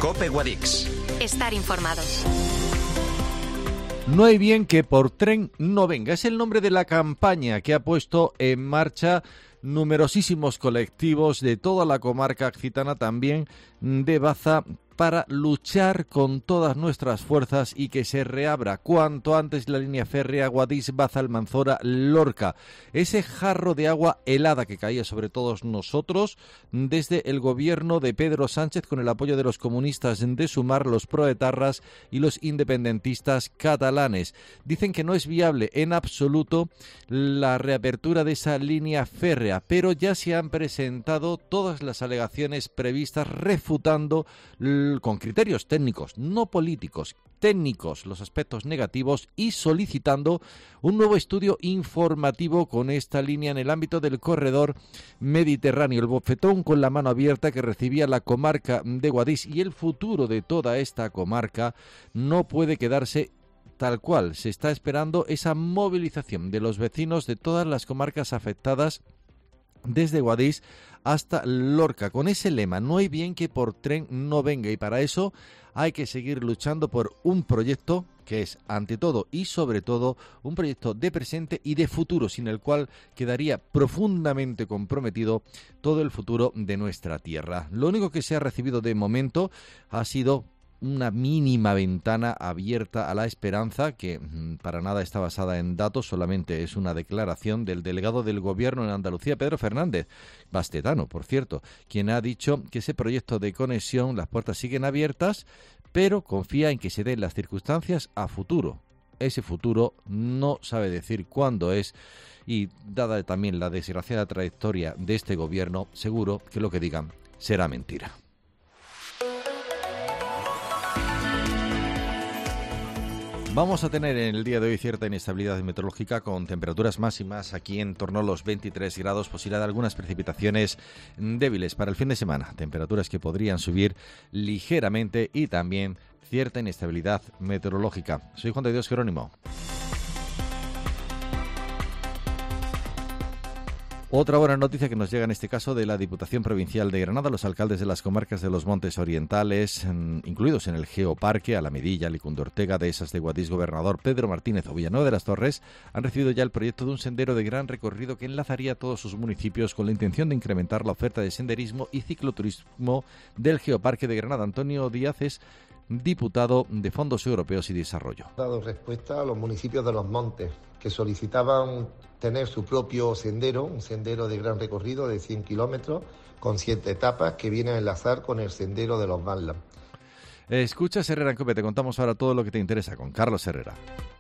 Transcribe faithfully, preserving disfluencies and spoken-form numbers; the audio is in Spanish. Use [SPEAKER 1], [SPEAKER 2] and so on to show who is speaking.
[SPEAKER 1] COPE Guadix.
[SPEAKER 2] Estar informados.
[SPEAKER 3] No hay bien que por tren no venga. Es el nombre de la campaña que ha puesto en marcha numerosísimos colectivos de toda la comarca occitana, también de Baza, para luchar con todas nuestras fuerzas y que se reabra cuanto antes la línea férrea Guadix-Baza-Almanzora-Lorca. Ese jarro de agua helada que caía sobre todos nosotros desde el gobierno de Pedro Sánchez, con el apoyo de los comunistas de Sumar, los proetarras y los independentistas catalanes. Dicen que no es viable en absoluto la reapertura de esa línea férrea, pero ya se han presentado todas las alegaciones previstas refutando con criterios técnicos, no políticos, técnicos, los aspectos negativos y solicitando un nuevo estudio informativo con esta línea en el ámbito del corredor mediterráneo. El bofetón con la mano abierta que recibía la comarca de Guadix y el futuro de toda esta comarca no puede quedarse tal cual. Se está esperando esa movilización de los vecinos de todas las comarcas afectadas desde Guadix hasta Lorca, con ese lema: no hay bien que por tren no venga, y para eso hay que seguir luchando por un proyecto que es, ante todo y sobre todo, un proyecto de presente y de futuro, sin el cual quedaría profundamente comprometido todo el futuro de nuestra tierra. Lo único que se ha recibido de momento ha sido una mínima ventana abierta a la esperanza, que mmm, para nada está basada en datos, solamente es una declaración del delegado del Gobierno en Andalucía, Pedro Fernández, bastetano, por cierto, quien ha dicho que ese proyecto de conexión, las puertas siguen abiertas, pero confía en que se den las circunstancias a futuro. Ese futuro no sabe decir cuándo es, y dada también la desgraciada trayectoria de este Gobierno, seguro que lo que digan será mentira. Vamos a tener en el día de hoy cierta inestabilidad meteorológica, con temperaturas máximas aquí en torno a los veintitrés grados, posibilidad de algunas precipitaciones débiles para el fin de semana, temperaturas que podrían subir ligeramente y también cierta inestabilidad meteorológica. Soy Juan de Dios Jerónimo. Otra buena noticia que nos llega en este caso de la Diputación Provincial de Granada. Los alcaldes de las comarcas de los Montes Orientales, incluidos en el Geoparque, Alamedilla, Licunde Ortega, Dehesas de Guadix, Gobernador Pedro Martínez o Villanueva de las Torres, han recibido ya el proyecto de un sendero de gran recorrido que enlazaría todos sus municipios, con la intención de incrementar la oferta de senderismo y cicloturismo del Geoparque de Granada. Antonio Díaz es diputado de Fondos Europeos y Desarrollo.
[SPEAKER 4] Ha dado respuesta a los municipios de los montes que solicitaban tener su propio sendero, un sendero de gran recorrido de cien kilómetros con siete etapas que viene a enlazar con el sendero de los Badlands.
[SPEAKER 3] Escuchas Herrera en COPE, te contamos ahora todo lo que te interesa con Carlos Herrera.